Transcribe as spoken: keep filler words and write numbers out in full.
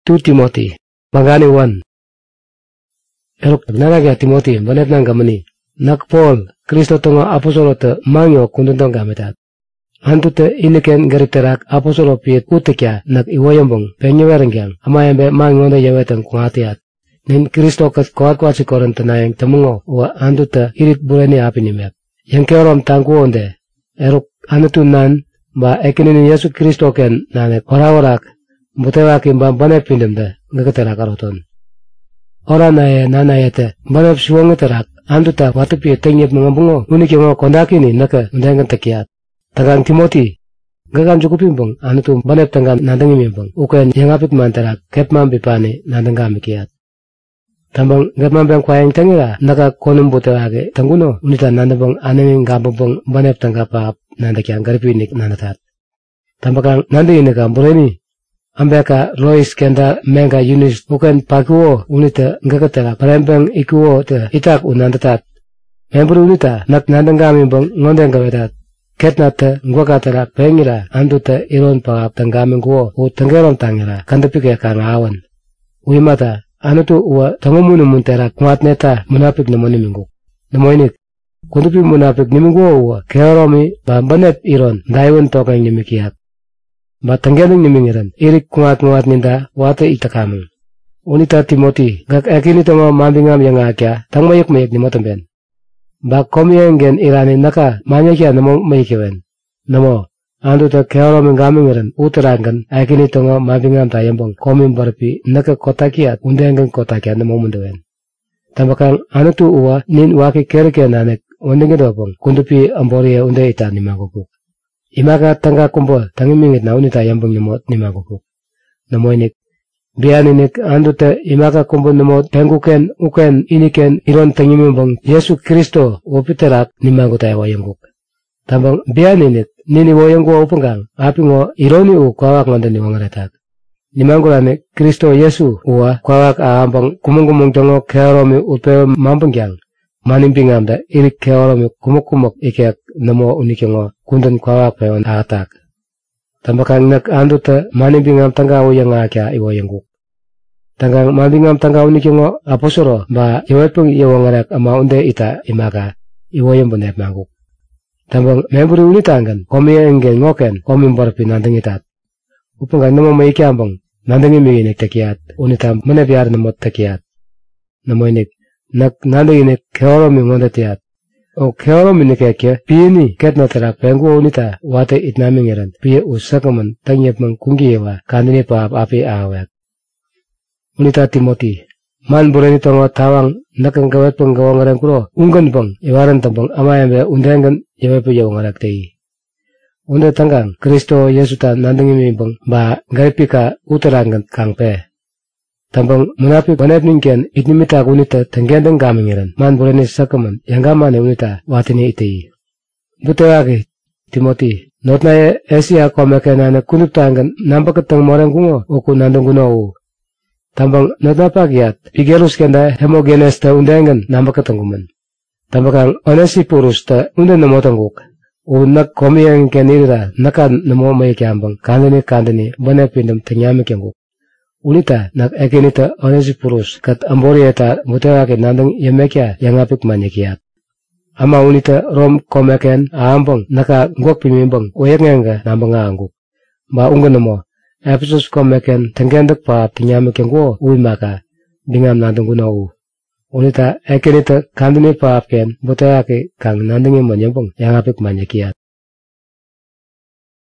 tu Timoti, Pangani wan. Erok nagagya Timoti, banet nang gamani. Nak Paul, Kristo tongo apostolo te mangyo kundundong gametat. Antu te iniken gariterak apostolo piet utekya nak iwoyambong penyewerengyang amayambe mangonde yawetang kungatiat. Nin Kristo kat kuat-kuat si koran tenayang temungo wa antu te irit bureni apinimet. Yang keorom tangku onde, erok antu nan ba ekinini Yesu Kristo ken nanek ora-orak mutewaki mba banep pindemde ngakiterak aroton. Ora nae nanayete banep suwangiterak antu ta watupi tengyep mengambungo unik yung kondakini naka undangan tekiat. Tagang Timoti, gagam cukupimbong antu banep tanggan nandangimimbong uken yang apik manterak kepman bipani nandangami kiat. Tambang gapman bang kwayang tangira naka konum butewage tangguno unita nandabong ananging gambong banep tanggapap nandakyang garipinik nandatat. Tambakang nandayinika bureni ambeka Lois kenda menga Yunis uken pakuo unita ngakatera parempeng ikuo te itak unandatat. Memburu unita nak nandangami bong ngondeng gawetat. Ketna te ngwakatera pengira andu te iron pagap tanggamin kuo u tanggeron tangira kandapike kang awan. Uimata anutu uwa tangumunu muntera kuat neta munapik namoni minggu. Namoinik kundupi munapik nimingu uwa keoromi ba banep iron daiwan tokang nimikiat. Ba tanggeling nimingiran irik kuat-kuat ninda wate itakamu. Unita Timoti gak ekini tongo mambingam yang akya tangmayuk-mayuk nimotamben. Ba komiyenggen irani naka manyakya namo mayikiwen. Namo andu ta keoromi ngamingiran uterangan ekini tongo mambingam tayambong komim barpi naka kotakiat undengen kotakiat namo mundawen. Tambakang anutu uwa nin waki kerke nanek undengedopong kundupi amboriya unde ita nimagukuk. Imaga tangga kumpul tangimingit na unita yambong nimot nimagukuk. Namoinik bianinik andu te imaga kumpul nimot penguken uken iniken iron tangimimbong Yesu Kristo upiterak nimagutay wayangkuk. Tambang bianinik nini wayangku upenggang apingo ironi u kwawak nganda niwangaretak. Nimangulane Kristo Yesu uwa kwawak aambang kumung-kumung tongo keoromi upewe mampengyang. Manimpingamda irik keoromi kumuk-kumuk ikek namo unikengo kundan kwawak pewan atak. Tambakang nak andu te manimpingam tangga uyang akya iwayangkuk. Tanggang manimpingam tangga unikengo aposoro ba iwepung iwangarak ama unde ita imaka iwayang bunep mangkuk. Tambang memburi unitanggan komi enggen ngoken komi barpi nandangitat. Upenggang namo maikyambang nandangi miginik tekiat unita menebiar namot tekiat. Namoinik nak nandanginik keoromi ngondetiat. O keoromi nikekya piini ketnotera pengu unita wate itnamingiran piye usakaman tangyepmang kunggiyewa kandini paap api awek. Unita Timoti man bureni tongo tawang nakang gawet pang gawangarang kuro unggan bang iwaran tambang amayambe undengan yawepu yawangarak tei. Unde tanggang Kristo Yesuta nandangimi bang ba garipika uterangan kangpe. Tambang munapik banep ningken itnimita unita tanggendang gamingiran man bureni sakaman yanggamane unita watini itei. Butewagi Timoti notnaye Asia komekenane kunuptangan nampakatang morang kungo uku nandang guno. Tambang notnapagiat pigerus kenda hemogenes ta undengan nampakatangguman. Tambakang Onesiphorus ta undan namotangguk. Unak komiyang kenira nakan namo mayikyambang kandani kandani banepindam tanyamikyanguk. Unita nak ekinita Onesiphorus kat amborieta mutewake nandang yamekya yangapik manyakiat. Ama unita rom komeken aambang naka ngwak pimimbang uyaknga nambang aanguk. Ba ungan namo Ephesus komeken tanggendak paap tanyamikyangko uimaka dingam nandang gunawu. Unita ekinita kandani paap ken mutewake kang nandang yamanyambang yangapik manyakiat.